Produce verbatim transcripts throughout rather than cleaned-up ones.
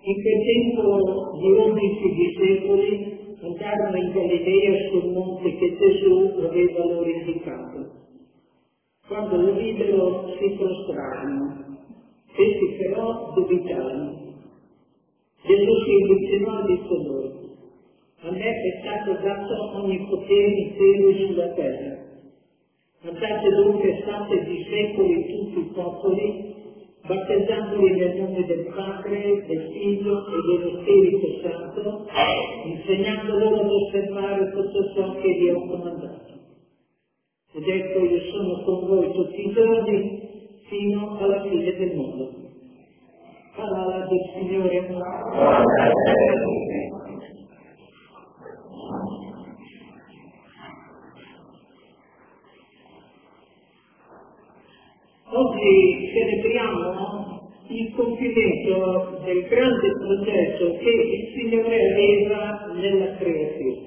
In quel tempo gli undici discepoli andarono in Galilea sul monte che Gesù aveva loro indicato. Quando lo videro si prostrarono, essi però dubitarono. Gesù si avvicinò e disse loro: a me è stato dato ogni potere in cielo e sulla terra. Andate dunque, fate discepoli tutti i popoli, battezzandoli nel nome del Padre, del Figlio e dello Spirito Santo, insegnando loro ad osservare tutto ciò che vi ho comandato. Ed ecco, io sono con voi tutti i giorni fino alla fine del mondo. Parola del Signore. Oggi celebriamo il compimento del grande progetto che il Signore aveva nella creazione.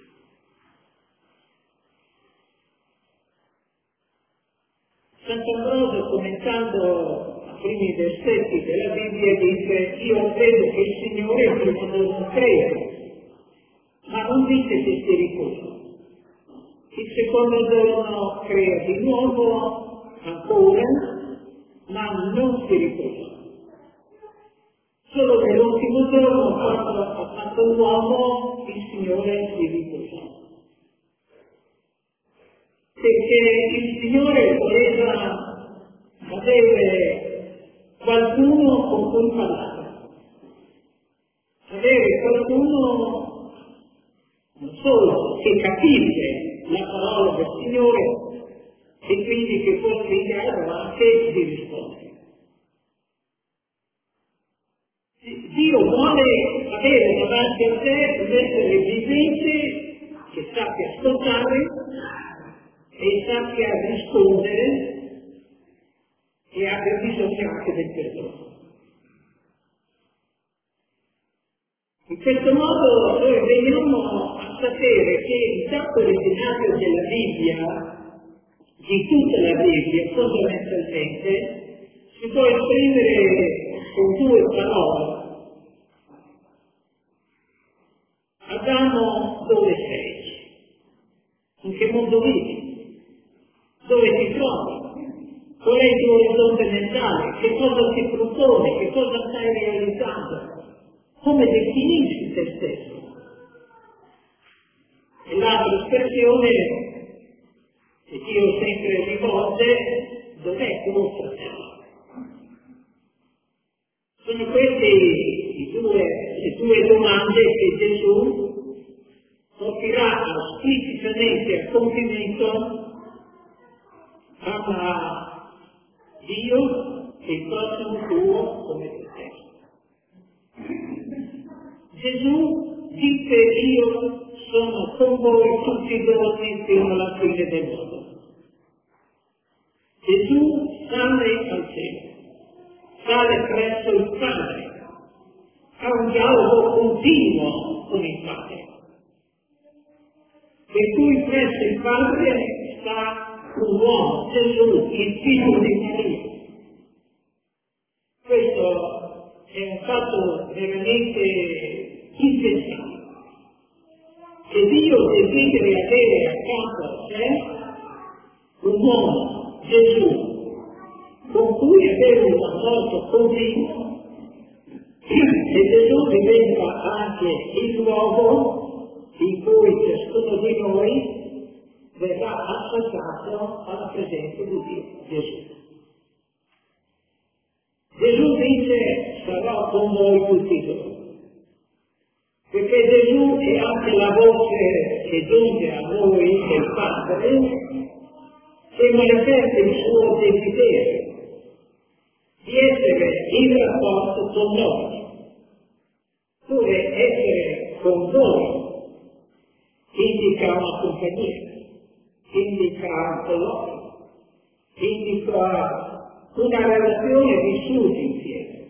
Sant'Ambrosio, commentando i primi versetti della Bibbia, dice: io credo che il Signore il primo giorno crea, ma non dice che si riposa. Il secondo giorno crea di nuovo ancora, ma non si riposa. Solo nell'ultimo giorno, quando ha fatto l'uomo, il Signore si riposa. Perché il Signore voleva avere qualcuno con cui parlare, avere qualcuno non solo che capisse la parola del Signore e quindi che fosse in grado anche di rispondere. Dio vuole avere davanti a sé un essere vivente che sappia ascoltare e sappia rispondere e abbia bisogno anche del perdono. In questo modo noi veniamo a sapere che il testo originario della Bibbia, di tutta la Bibbia fondamentalmente, si può esprimere con due parole. Adamo, dove sei? In che mondo vivi? Dove ti trovi? Qual è il tuo orizzonte mentale? Che cosa ti propone? Che cosa stai realizzando? Come definisci te stesso? E l'altra espressione che Dio sempre rivolge: dov'è tuo fratello? Sono queste i due, le due domande che Gesù porterà esplicitamente a compimento a Dio e il prossimo tuo come te stesso. Gesù dice: io sono con voi tutti i giorni fino alla fine del mondo. Gesù sale al cielo, sale presso il Padre, ha un dialogo continuo con il Padre, per cui presso il Padre sta un uomo, Gesù, il figlio di Maria. Questo è un fatto veramente impensabile, che Dio desideri avere accanto a sé un uomo, Gesù, con cui avere un rapporto continuo, e Gesù diventa anche il luogo in cui ciascuno di noi verrà associato alla presenza di Dio, Gesù. Gesù dice: sarò con voi tutti i giorni, perché Gesù è anche la voce che giunge a noi del Padre e manifesta il suo desiderio di essere in rapporto con noi. Pure essere con voi indica una compagnia, indica un colloquio, indica una relazione vissuta insieme.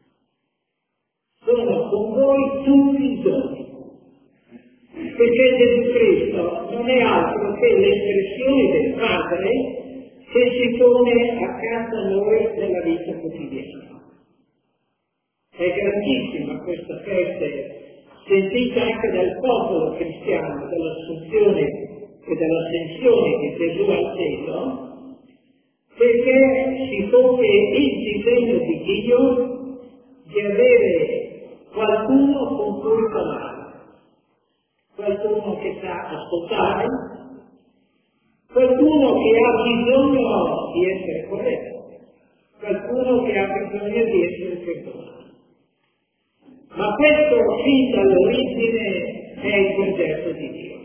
Sono con voi tutti i giorni, perché Gesù Cristo non è altro che l'espressione del Padre che si pone accanto a noi nella vita quotidiana. È grandissima questa feste, sentita anche dal popolo cristiano, dall'assunzione e dall'ascensione di Gesù al cielo, perché si compie il disegno di Dio di avere qualcuno con cui parlare, qualcuno che sa ascoltare, qualcuno che ha bisogno di essere corretto, qualcuno che ha bisogno di essere perdonato. Ma questo fin dall'origine è il progetto di Dio.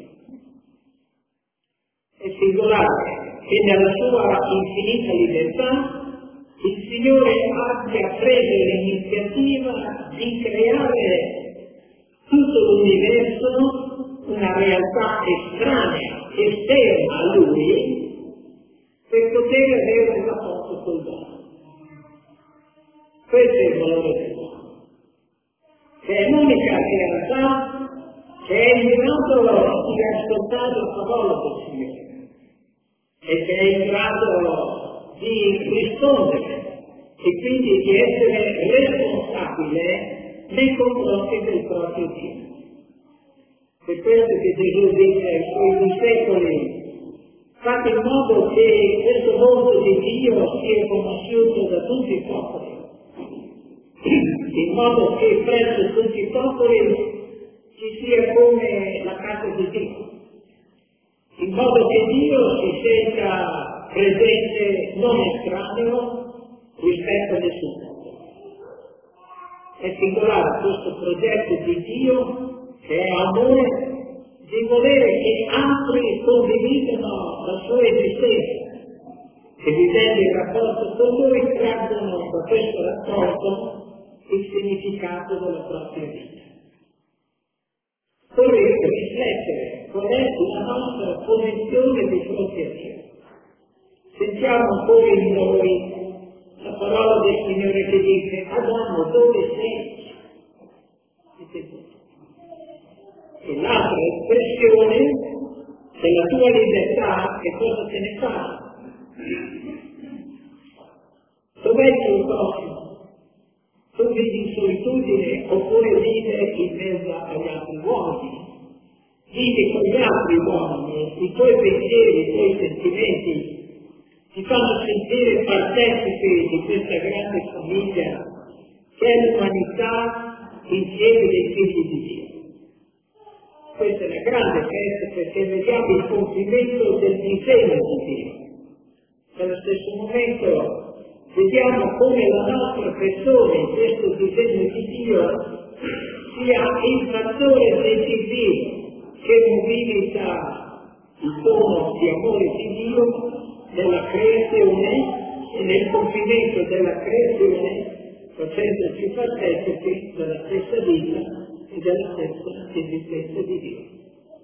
È singolare che nella sua infinita libertà il Signore abbia preso l'iniziativa di creare tutto l'universo, una realtà estranea, esterna a Lui, per poter avere un rapporto col mondo. Questo è il valore del mondo, che è l'unica realtà che è in grado di ascoltare la parola del Signore e che è in grado di rispondere e quindi di essere responsabile nei confronti del proprio Dio. Per questo che Gesù dice ai suoi discepoli: fate in modo che questo volto di Dio sia conosciuto da tutti i popoli, in modo che presso tutti i popoli ci sia come la casa di Dio, in modo che Dio si senta presente, non estraneo rispetto a nessuno. È singolare questo progetto di Dio, che è amore, di volere che altri condividano la sua esistenza, che vivendo il rapporto con Lui traggono da questo rapporto il significato della propria vita. Dovremmo riflettere qual è la nostra posizione di fronte a Dio. Sentiamo ancora in noi la parola del Signore che dice: Adamo, dove sei? E l'altra espressione della tua libertà, che cosa te ne fai? Dov'è il tuo prossimo? Tu vivi in solitudine oppure vivi in mezzo agli altri uomini? Vivi con gli altri uomini, i tuoi pensieri, i tuoi sentimenti ti fanno sentire partecipi di questa grande famiglia che è l'umanità insieme dei figli di Dio. Questa è una grande festa perché vediamo il compimento del disegno di Dio. Nello stesso momento vediamo come la nostra persona in questo disegno di Dio sia il fattore decisivo che mobilita il dono di amore di Dio nella creazione e nel compimento della creazione, facendoci partecipi della stessa vita e della stessa esistenza di Dio.